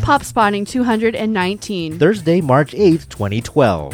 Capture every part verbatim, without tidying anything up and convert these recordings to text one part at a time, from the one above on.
Pop Spotting two hundred nineteen. Thursday, March eighth, twenty twelve.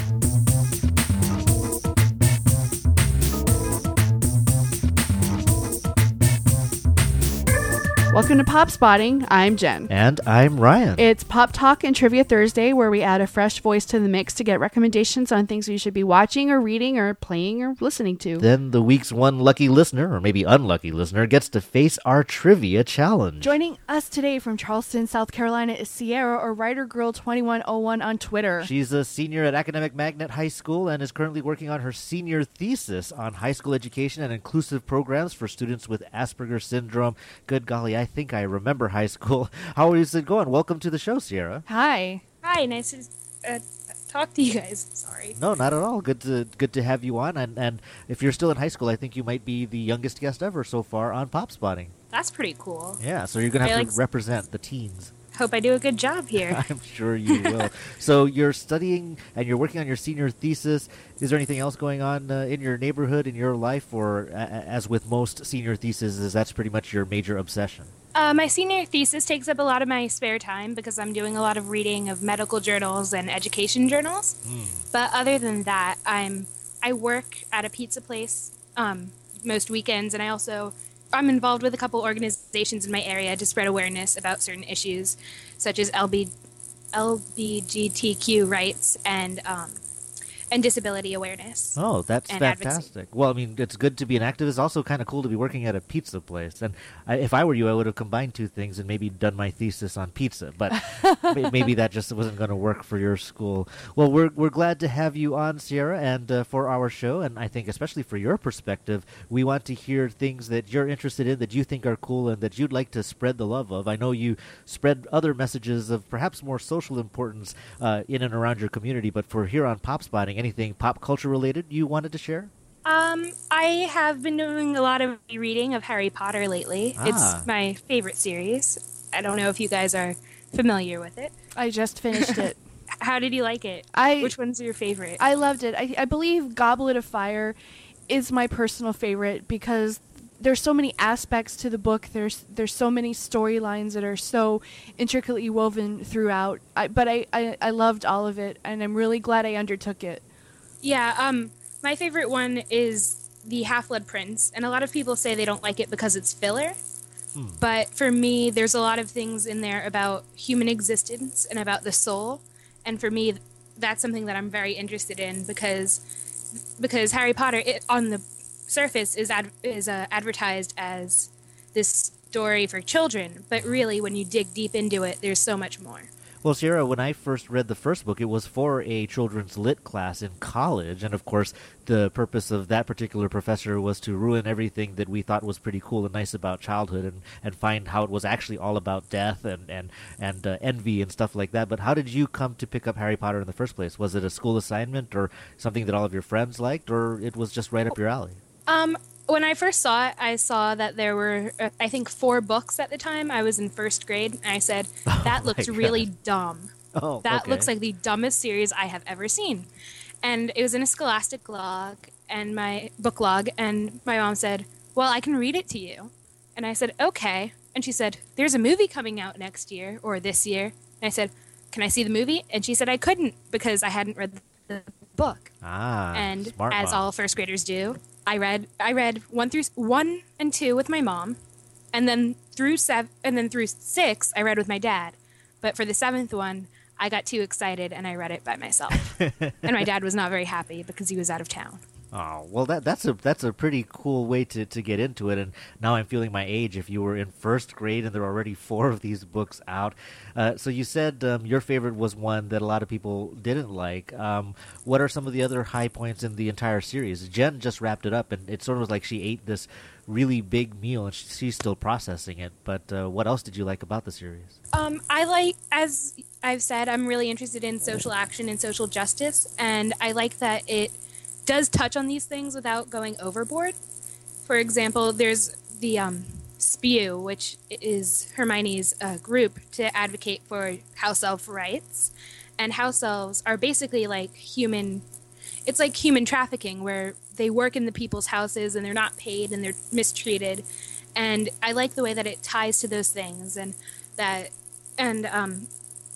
Welcome to Pop Spotting. I'm Jen. And I'm Ryan. It's Pop Talk and Trivia Thursday, where we add a fresh voice to the mix to get recommendations on things you should be watching or reading or playing or listening to. Then the week's one lucky listener, or maybe unlucky listener, gets to face our trivia challenge. Joining us today from Charleston, South Carolina is Sierra, or Writer Girl twenty-one oh one on Twitter. She's a senior at Academic Magnet High School and is currently working on her senior thesis on high school education and inclusive programs for students with Asperger's syndrome. Good golly, I think I remember high school. How is it going? Welcome to the show, Sierra. Hi. Hi, nice to uh, talk to you guys. Sorry. No, not at all. Good to good to have you on. And, and if you're still in high school, I think you might be the youngest guest ever so far on Pop Spotting. That's pretty cool. Yeah, so you're going to have I to like... represent the teens. Hope I do a good job here. I'm sure you will. So you're studying and you're working on your senior thesis. Is there anything else going on uh, in your neighborhood, in your life, or uh, as with most senior theses, that's pretty much your major obsession? Uh, my senior thesis takes up a lot of my spare time because I'm doing a lot of reading of medical journals and education journals. Mm. But other than that, I'm I work at a pizza place um, most weekends, and I also I'm involved with a couple organizations in my area to spread awareness about certain issues, such as L B, L B G T Q rights and um, and disability awareness. Oh, that's fantastic. Advocacy. Well, I mean, it's good to be an activist. It's also kind of cool to be working at a pizza place. And I, if I were you, I would have combined two things and maybe done my thesis on pizza. But maybe that just wasn't going to work for your school. Well, we're we're glad to have you on, Sierra, and uh, for our show. And I think especially for your perspective, we want to hear things that you're interested in, that you think are cool, and that you'd like to spread the love of. I know you spread other messages of perhaps more social importance uh, in and around your community, but for here on Pop Spotting, anything pop culture related you wanted to share? Um, I have been doing a lot of reading of Harry Potter lately. Ah. It's my favorite series. I don't know if you guys are familiar with it. I just finished it. How did you like it? I Which one's your favorite? I loved it. I, I believe Goblet of Fire is my personal favorite because there's so many aspects to the book. There's there's so many storylines that are so intricately woven throughout. I, but I, I, I loved all of it, and I'm really glad I undertook it. Yeah, um, my favorite one is the Half-Blood Prince, and a lot of people say they don't like it because it's filler. Hmm. But for me, there's a lot of things in there about human existence and about the soul, and for me, that's something that I'm very interested in because because Harry Potter, it, on the surface, is ad, is uh, advertised as this story for children, but really, when you dig deep into it, there's so much more. Well, Sierra, when I first read the first book, it was for a children's lit class in college. And, of course, the purpose of that particular professor was to ruin everything that we thought was pretty cool and nice about childhood and, and find how it was actually all about death and, and, and uh, envy and stuff like that. But how did you come to pick up Harry Potter in the first place? Was it a school assignment or something that all of your friends liked, or it was just right up your alley? Um... When I first saw it, I saw that there were, uh, I think, four books at the time. I was in first grade, and I said, that oh looks really dumb. Oh, that okay. looks like the dumbest series I have ever seen. And it was in a Scholastic log, and my book log, and my mom said, well, I can read it to you. And I said, okay. And she said, there's a movie coming out next year, or this year. And I said, can I see the movie? And she said I couldn't, because I hadn't read the book. Ah, and smart as mom. all first graders do, I read I read one through one and two with my mom, and then through seven and then through six I read with my dad. But for the seventh one, I got too excited and I read it by myself. And my dad was not very happy because he was out of town. Oh, well, that that's a that's a pretty cool way to, to get into it. And now I'm feeling my age. If you were in first grade and there are already four of these books out. Uh, so you said um, your favorite was one that a lot of people didn't like. Um, what are some of the other high points in the entire series? Jen just wrapped it up, and it sort of was like she ate this really big meal, and she's still processing it. But uh, what else did you like about the series? Um, I like, as I've said, I'm really interested in social action and social justice, and I like that it does touch on these things without going overboard. For example, there's the um, SPEW, which is Hermione's uh, group to advocate for house elf rights. And house elves are basically like human, it's like human trafficking, where they work in the people's houses and they're not paid and they're mistreated. And I like the way that it ties to those things, and that, and um,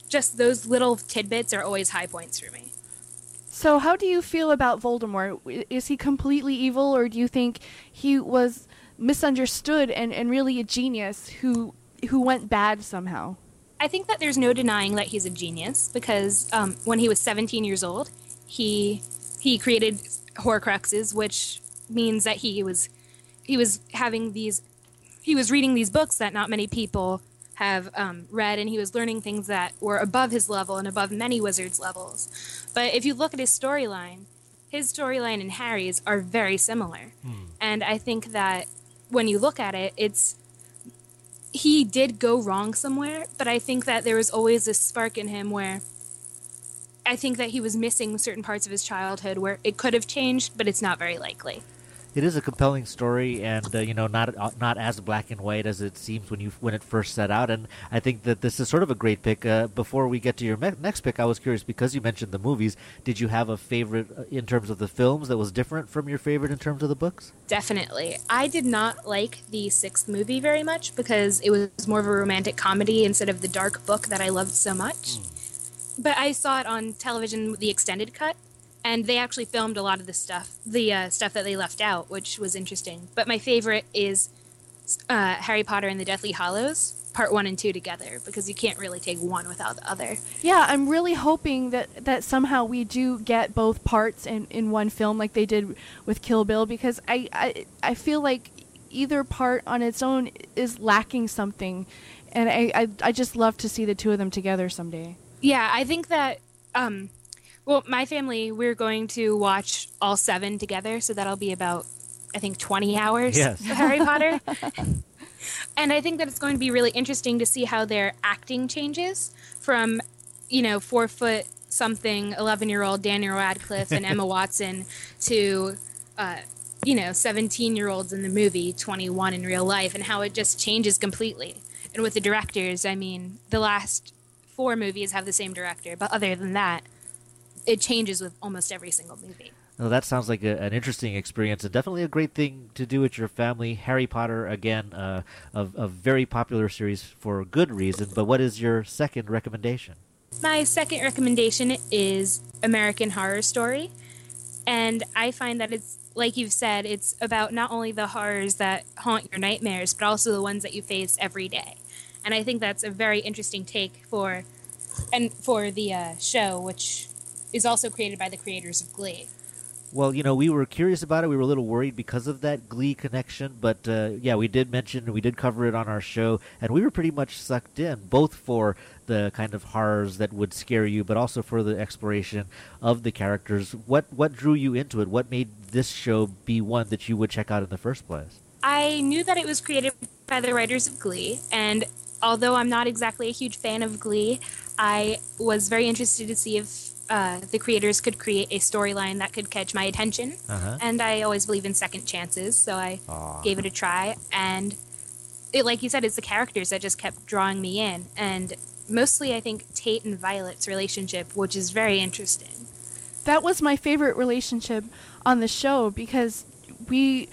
just those little tidbits are always high points for me. So how do you feel about Voldemort? I- Is he completely evil, or do you think he was misunderstood and, and really a genius who who went bad somehow? I think that there's no denying that he's a genius because um, when he was seventeen years old, he he created Horcruxes, which means that he was he was having these he was reading these books that not many people have um, read, and he was learning things that were above his level and above many wizards' levels. But if you look at his storyline, his storyline and Harry's are very similar, Hmm. and I think that when you look at it, it's he did go wrong somewhere, but I think that there was always this spark in him where I think that he was missing certain parts of his childhood where it could have changed, but it's not very likely. It is a compelling story, and uh, you know, not uh, not as black and white as it seems when you when it first set out. And I think that this is sort of a great pick. Uh, before we get to your me- next pick, I was curious because you mentioned the movies. Did you have a favorite uh, in terms of the films that was different from your favorite in terms of the books? Definitely. I did not like the sixth movie very much because it was more of a romantic comedy instead of the dark book that I loved so much. Mm. But I saw it on television, the extended cut, and they actually filmed a lot of the stuff, the uh, stuff that they left out, which was interesting. But my favorite is uh, Harry Potter and the Deathly Hallows, part one and two together, because you can't really take one without the other. Yeah, I'm really hoping that, that somehow we do get both parts in, in one film like they did with Kill Bill, because I, I, I feel like either part on its own is lacking something, and I, I, I just love to see the two of them together someday. Yeah, I think that... Um, Well, my family, we're going to watch all seven together, so that'll be about, I think, twenty hours Yes. of Harry Potter. And I think that it's going to be really interesting to see how their acting changes from, you know, four foot something, eleven-year-old Daniel Radcliffe and Emma Watson to, uh, you know, seventeen-year-olds in the movie, twenty-one in real life, and how it just changes completely. And with the directors, I mean, the last four movies have the same director, but other than that, it changes with almost every single movie. Well, that sounds like a, an interesting experience and definitely a great thing to do with your family. Harry Potter, again, uh, a, a very popular series for good reason. But what is your second recommendation? My second recommendation is American Horror Story. And I find that it's, like you've said, it's about not only the horrors that haunt your nightmares, but also the ones that you face every day. And I think that's a very interesting take for, and for the uh, show, which is also created by the creators of Glee. Well, you know, we were curious about it. We were a little worried because of that Glee connection. But, uh, yeah, we did mention, we did cover it on our show. And we were pretty much sucked in, both for the kind of horrors that would scare you, but also for the exploration of the characters. What, what drew you into it? What made this show be one that you would check out in the first place? I knew that it was created by the writers of Glee. And although I'm not exactly a huge fan of Glee, I was very interested to see if Uh, the creators could create a storyline that could catch my attention. Uh-huh. And I always believe in second chances, so I Aw. gave it a try. And it, like you said, it's the characters that just kept drawing me in. And mostly, I think, Tate and Violet's relationship, which is very interesting. That was my favorite relationship on the show because we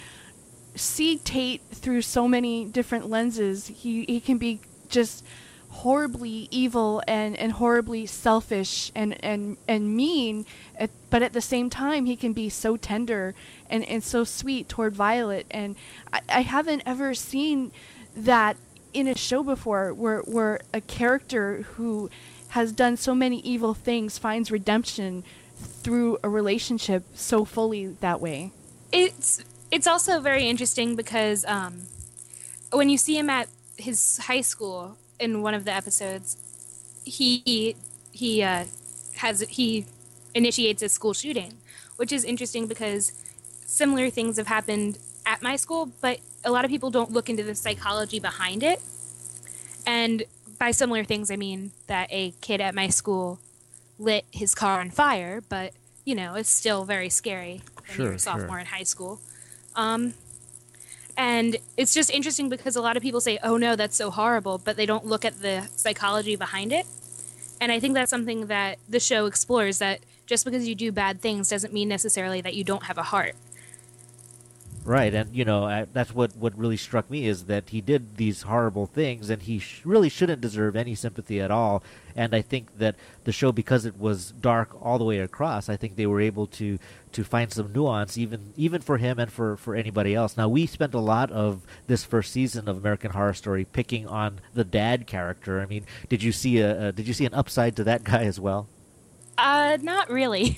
see Tate through so many different lenses. He, he can be just horribly evil and, and horribly selfish and, and, and mean, at, but at the same time he can be so tender and, and so sweet toward Violet. And I, I haven't ever seen that in a show before where, where a character who has done so many evil things finds redemption through a relationship so fully that way. It's it's also very interesting because um, when you see him at his high school in one of the episodes, he he uh, has he initiates a school shooting, which is interesting because similar things have happened at my school, but a lot of people don't look into the psychology behind it. And by similar things, I mean that a kid at my school lit his car on fire, but you know it's still very scary when Sure, you're a sophomore sure. in high school. Um, And it's just interesting because a lot of people say, oh no, that's so horrible, but they don't look at the psychology behind it. And I think that's something that the show explores, that just because you do bad things doesn't mean necessarily that you don't have a heart. Right, and you know I, that's what, what really struck me is that he did these horrible things, and he sh- really shouldn't deserve any sympathy at all. And I think that the show, because it was dark all the way across, I think they were able to, to find some nuance, even even for him and for, for anybody else. Now, we spent a lot of this first season of American Horror Story picking on the dad character. I mean, did you see a, a did you see an upside to that guy as well? Uh, not really.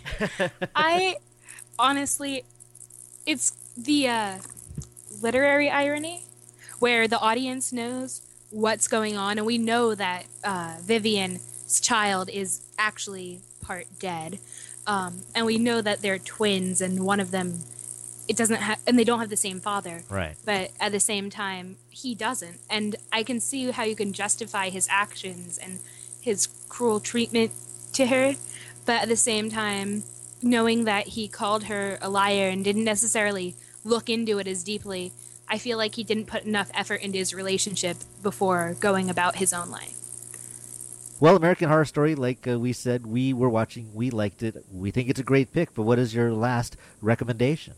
I honestly, it's the uh, literary irony where the audience knows what's going on, and we know that uh, Vivian's child is actually part dead, um, and we know that they're twins, and one of them, it doesn't have, and they don't have the same father. Right. But at the same time, he doesn't, and I can see how you can justify his actions and his cruel treatment to her, but at the same time, knowing that he called her a liar and didn't necessarily look into it as deeply, I feel like he didn't put enough effort into his relationship before going about his own life. Well, American Horror Story, like uh, we said, we were watching, we liked it, we think it's a great pick, but what is your last recommendation?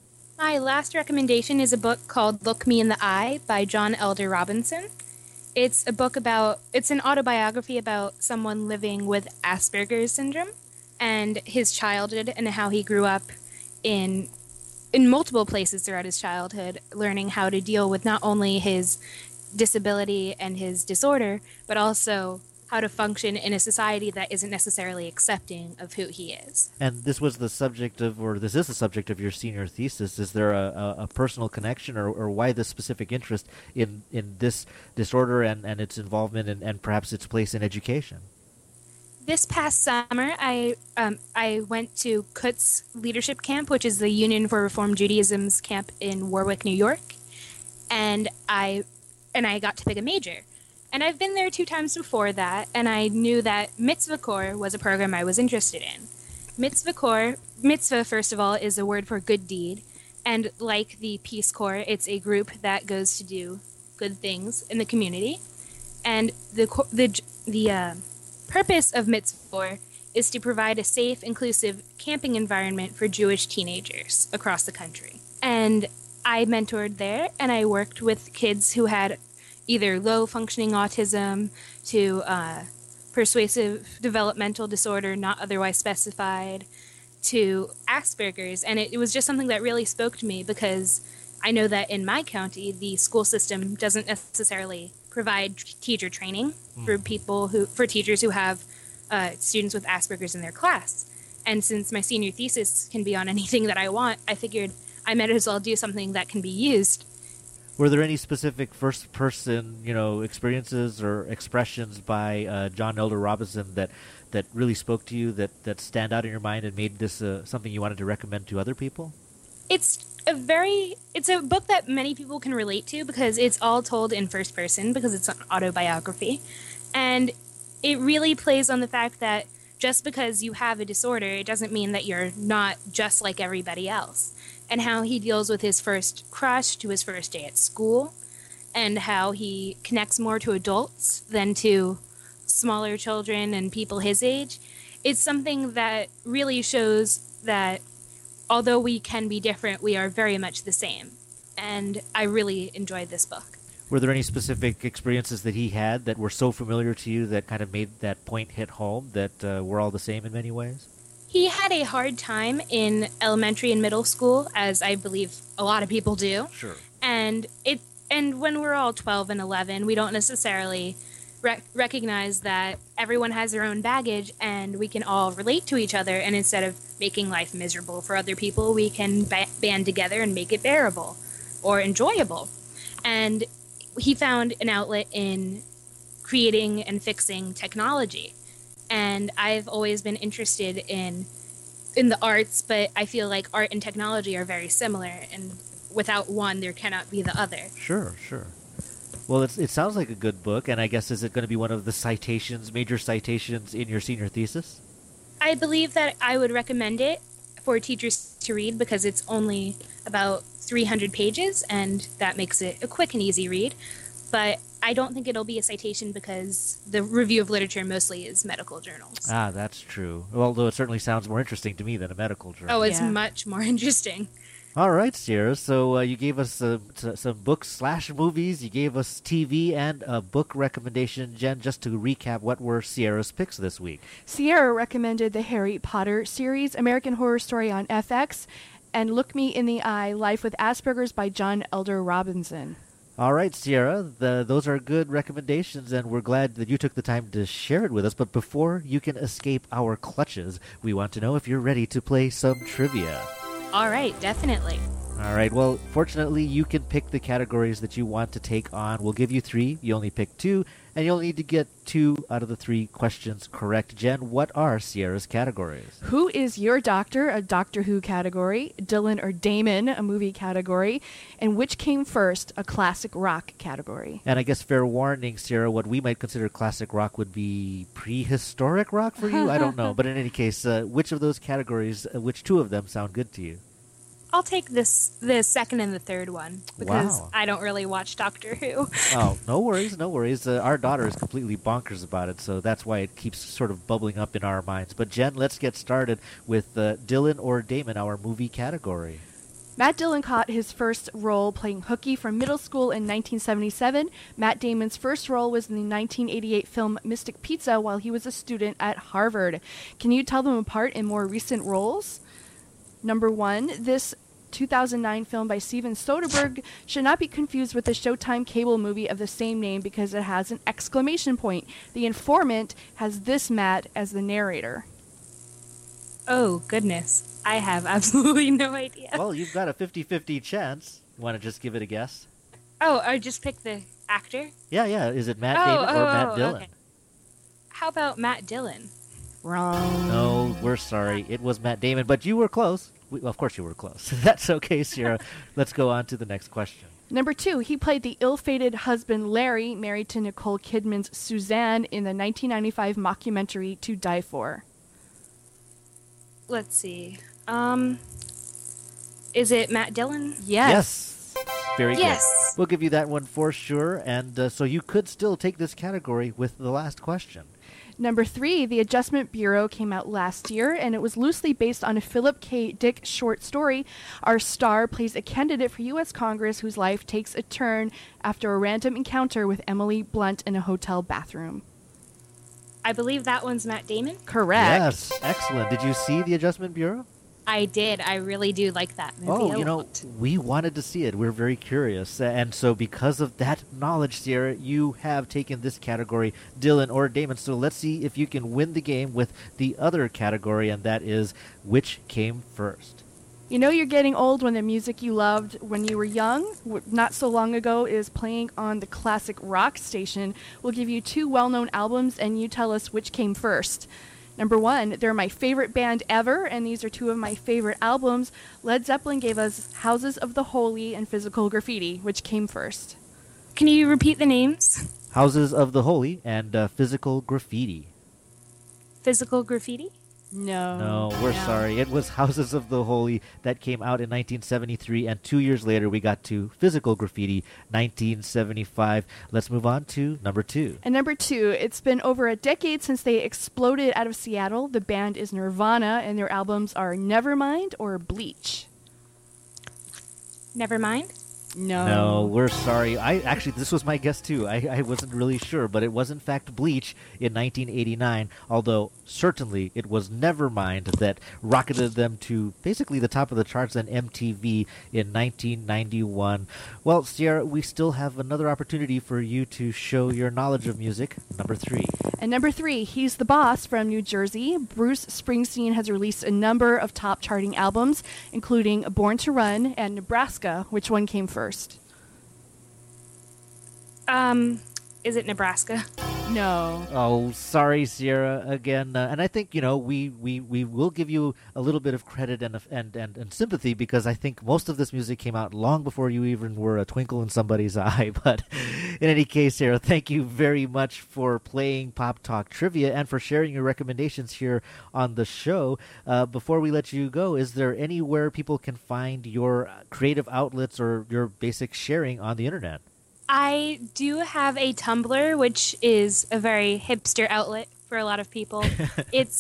My last recommendation is a book called Look Me in the Eye by John Elder Robinson. It's a book about, it's an autobiography about someone living with Asperger's syndrome and his childhood and how he grew up in in multiple places throughout his childhood, learning how to deal with not only his disability and his disorder, but also how to function in a society that isn't necessarily accepting of who he is. And this was the subject of, or this is the subject of your senior thesis. Is there a, a, a personal connection, or, or why this specific interest in, in this disorder and, and its involvement and, and perhaps its place in education? This past summer, I um, I went to C U T S Leadership Camp, which is the Union for Reform Judaism's camp in Warwick, New York, and I and I got to pick a major. And I've been there two times before that, and I knew that Mitzvah Corps was a program I was interested in. Mitzvah Corps, mitzvah, first of all, is a word for good deed, and like the Peace Corps, it's a group that goes to do good things in the community. And the the the uh, purpose of Mitzvah is to provide a safe, inclusive camping environment for Jewish teenagers across the country. And I mentored there, and I worked with kids who had either low-functioning autism to uh, persuasive developmental disorder not otherwise specified to Asperger's. And it, it was just something that really spoke to me because I know that in my county, the school system doesn't necessarily provide teacher training for people who, for teachers who have uh, students with Asperger's in their class. And since my senior thesis can be on anything that I want, I figured I might as well do something that can be used. Were there any specific first-person, you know, experiences or expressions by uh, John Elder Robinson that, that really spoke to you, that, that stand out in your mind and made this uh, something you wanted to recommend to other people? It's a very, it's a book that many people can relate to because it's all told in first person because it's an autobiography. And it really plays on the fact that just because you have a disorder, it doesn't mean that you're not just like everybody else. And how he deals with his first crush to his first day at school, and how he connects more to adults than to smaller children and people his age. It's something that really shows that although we can be different, we are very much the same. And I really enjoyed this book. Were there any specific experiences that he had that were so familiar to you that kind of made that point hit home, that uh, we're all the same in many ways? He had a hard time in elementary and middle school, as I believe a lot of people do. Sure. And it and when we're all twelve and eleven, we don't necessarily rec- recognize that everyone has their own baggage and we can all relate to each other. And instead of making life miserable for other people, we can ba- band together and make it bearable or enjoyable. And he found an outlet in creating and fixing technology. And I've always been interested in in the arts, but I feel like art and technology are very similar, and without one, there cannot be the other. Sure, sure. Well, it's, it sounds like a good book, and I guess is it going to be one of the citations, major citations in your senior thesis? I believe that I would recommend it for teachers to read because it's only about three hundred pages, and that makes it a quick and easy read. But I don't think it'll be a citation because the review of literature mostly is medical journals. Ah, that's true. Although it certainly sounds more interesting to me than a medical journal. Oh, it's Yeah. much more interesting. All right, Sierra. So uh, you gave us uh, t- some books slash movies. You gave us T V and a book recommendation. Jen, just to recap, what were Sierra's picks this week? Sierra recommended the Harry Potter series, American Horror Story on F X, and Look Me in the Eye, Life with Asperger's by John Elder Robinson. All right, Sierra, the, those are good recommendations, and we're glad that you took the time to share it with us. But before you can escape our clutches, we want to know if you're ready to play some trivia. All right, definitely. All right, well, fortunately, you can pick the categories that you want to take on. We'll give you three. You only pick two, and you'll need to get two out of the three questions correct. Jen, what are Sierra's categories? Who is Your Doctor, a Doctor Who category, Dylan or Damon, a movie category, and Which Came First, a classic rock category. And I guess fair warning, Sierra, what we might consider classic rock would be prehistoric rock for you? I don't know. But in any case, uh, which of those categories, uh, which two of them sound good to you? I'll take this the second and the third one because Wow. I don't really watch Doctor Who. Oh, no worries, no worries. Uh, our daughter is completely bonkers about it, so that's why it keeps sort of bubbling up in our minds. But Jen, let's get started with uh, Dylan or Damon, our movie category. Matt Dillon caught his first role playing Hooky from middle school in nineteen seventy-seven. Matt Damon's first role was in the nineteen eighty-eight film Mystic Pizza while he was a student at Harvard. Can you tell them apart in more recent roles? Number one, this two thousand nine film by Steven Soderbergh should not be confused with the Showtime cable movie of the same name because it has an exclamation point. The Informant has this Matt as the narrator. Oh, goodness. I have absolutely no idea. Well, you've got a fifty-fifty chance. You want to just give it a guess? Oh, I just picked the actor? Yeah, yeah. Is it Matt Oh, Damon or oh, Matt oh, Dillon? okay. How about Matt Dillon? Wrong. No, we're sorry. It was Matt Damon, but you were close. We, well, of course you were close. That's okay, Sierra. Let's go on to the next question. Number two, he played the ill-fated husband Larry, married to Nicole Kidman's Suzanne in the nineteen ninety-five mockumentary To Die For. Let's see. Um, is it Matt Dillon? Yes. Yes. Very Yes. good. We'll give you that one for sure. And uh, so you could still take this category with the last question. Number three, The Adjustment Bureau came out last year, and it was loosely based on a Philip K. Dick short story. Our star plays a candidate for U S Congress whose life takes a turn after a random encounter with Emily Blunt in a hotel bathroom. I believe that one's Matt Damon. Correct. Yes. Excellent. Did you see The Adjustment Bureau? I did. I really do like that movie. Oh, a you know, lot. we wanted to see it. We're very curious. And so because of that knowledge, Sierra, you have taken this category, Dylan or Damon. So let's see if you can win the game with the other category, and that is which came first. You know you're getting old when the music you loved when you were young, w- not so long ago, is playing on the classic rock station. We'll give you two well-known albums, and you tell us which came first. Number one, they're my favorite band ever, and these are two of my favorite albums. Led Zeppelin gave us Houses of the Holy and Physical Graffiti. Which came first? Can you repeat the names? Houses of the Holy and uh, Physical Graffiti. Physical Graffiti? No. No, we're No. sorry. It was Houses of the Holy that came out in nineteen seventy-three, and two years later we got to Physical Graffiti, nineteen seventy-five. Let's move on to number two. And number two, it's been over a decade since they exploded out of Seattle. The band is Nirvana, and their albums are Nevermind or Bleach. Never mind. No. No, we're sorry. I actually, this was my guess too. I, I wasn't really sure, but it was in fact Bleach in nineteen eighty-nine, although certainly it was Nevermind that rocketed them to basically the top of the charts on M T V in nineteen ninety-one. Well, Sierra, we still have another opportunity for you to show your knowledge of music. Number three. And number three, He's the Boss from New Jersey. Bruce Springsteen has released a number of top charting albums, including Born to Run and Nebraska. Which one came first? Um, is it Nebraska? No. Oh, sorry, Sierra, again. Uh, and I think, you know, we, we, we will give you a little bit of credit and, and, and, and sympathy because I think most of this music came out long before you even were a twinkle in somebody's eye. But in any case, Sierra, thank you very much for playing Pop Talk Trivia and for sharing your recommendations here on the show. Uh, before we let you go, is there anywhere people can find your creative outlets or your basic sharing on the internet? I do have a Tumblr, which is a very hipster outlet for a lot of people. It's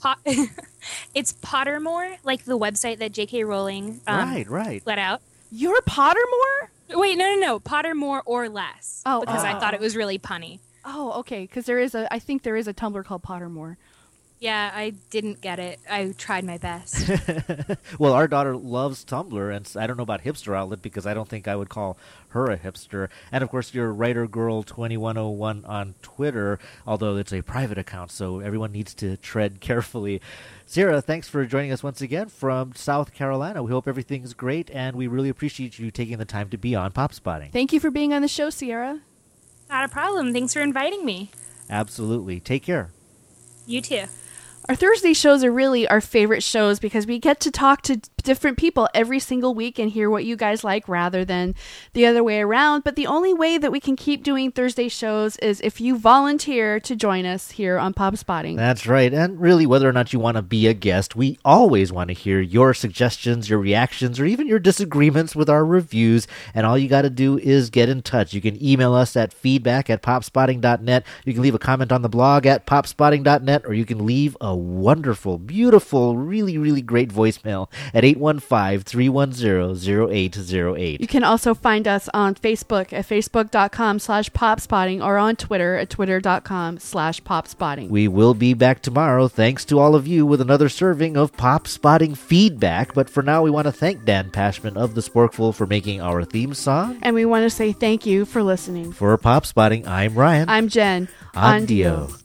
pot. It's Pottermore, like the website that J K. Rowling um, right, right. let out. You're Pottermore? Wait, no, no, no. Pottermore or less. Oh, because oh. I thought it was really punny. Oh, okay. Because there is a, I think there is a Tumblr called Pottermore. Yeah, I didn't get it. I tried my best. Well, our daughter loves Tumblr, and I don't know about Hipster Outlet because I don't think I would call her a hipster. And, of course, your Writer Girl twenty-one oh one on Twitter, although it's a private account, so everyone needs to tread carefully. Sierra, thanks for joining us once again from South Carolina. We hope everything's great, and we really appreciate you taking the time to be on Pop Spotting. Thank you for being on the show, Sierra. Not a problem. Thanks for inviting me. Absolutely. Take care. You too. Our Thursday shows are really our favorite shows because we get to talk to different people every single week and hear what you guys like rather than the other way around. But the only way that we can keep doing Thursday shows is if you volunteer to join us here on Pop Spotting. That's right. And really, whether or not you want to be a guest, we always want to hear your suggestions, your reactions, or even your disagreements with our reviews. And all you got to do is get in touch. You can email us at feedback at popspotting dot net. You can leave a comment on the blog at popspotting dot net, or you can leave a wonderful, beautiful, really, really great voicemail at eight one five, three one zero, zero eight zero eight. You can also find us on Facebook at facebook.com slash popspotting or on Twitter at twitter.com slash popspotting. We will be back tomorrow, thanks to all of you, with another serving of Pop Spotting feedback. But for now, we want to thank Dan Pashman of The Sporkful for making our theme song. And we want to say thank you for listening. For Pop Spotting, I'm Ryan. I'm Jen. Andio.